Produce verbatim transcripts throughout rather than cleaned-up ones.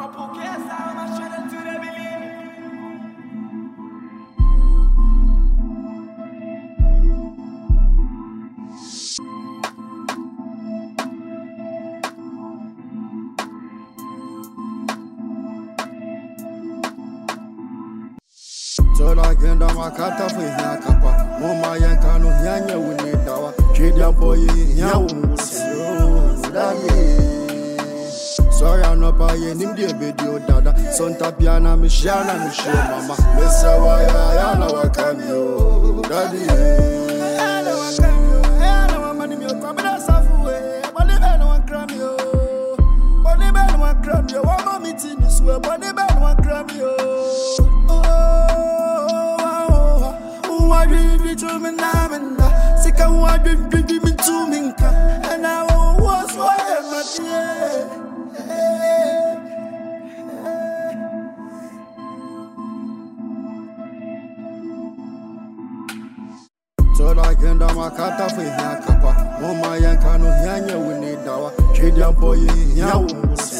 So like in the Makata for Yakapa, Moma Yankano, Yanya, we need our Chidian boy, Yawu. Sorry, I'm not buying him the video, Dada. Santa Piana, Michana, Michelle, Mama. Mister Waya, I know I can you, Daddy. I know I can you, I know I'm money, you're coming us off away. But the man won't cram you, but the man won't cram you. One more meeting is where, but the man won't cram you. I dream it to me now and now. Sick of what you dream me to me, and I was why I'm not here. So like in the Makata for Yakapa, Moma Yankano, Yanya, we need our Chidian boy, Yawu.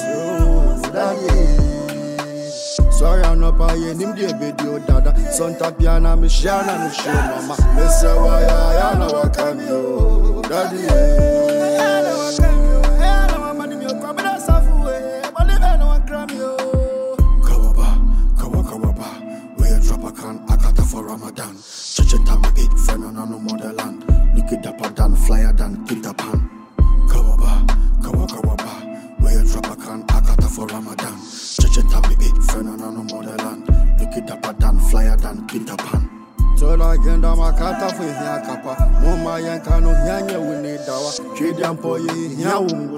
Sorry, I'm not buying him the video, Dada. Santa Piana, Michana, Michelle, Mama. Mister Waya, I know I can you, Daddy. I know I can you, I know I'm money, you're coming us off away. But the man won't cram you. Kawaba, Kawa Kawaba, where you drop a can, Akata for Ramadan. Chacheta, my eight friend on no motherland. Look it up and down, flyer than Peter Pan. Kawaba, Kawa Kawaba, where you drop a can, Akata for Ramadan. Chacheta, my eight friend on no motherland. Look it up and down, flyer than Peter Pan. So like in the Makata for Yakapa, Moma Yankano, Yanya, we need our Chidian boy, Yawu.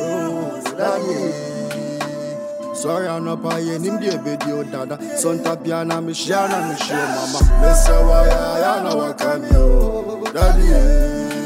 Sorry, I'm not buying him the video, Dada. Santa Piana, Michana, Michelle, Mama. Mister Waya, I know I can you, Daddy.